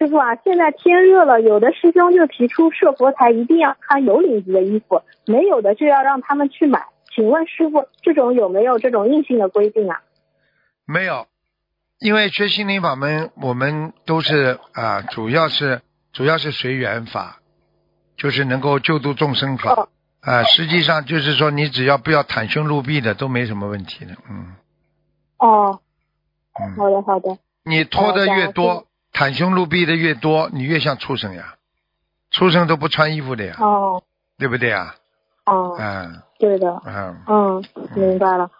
师傅啊，现在天热了，有的师兄就提出设佛台一定要穿有领子的衣服，没有的就要让他们去买。请问师傅，这种有没有这种硬性的规定啊？ 没有，因为学心灵法门，我们都是主要是随缘法，就是能够救度众生法。实际上就是说，你只要不要袒胸露臂的，都没什么问题的。 好的好的。 你脱的越多，袒胸露臂的越多，你越像畜生呀。畜生都不穿衣服的呀。对不对呀？ 对的。明白了。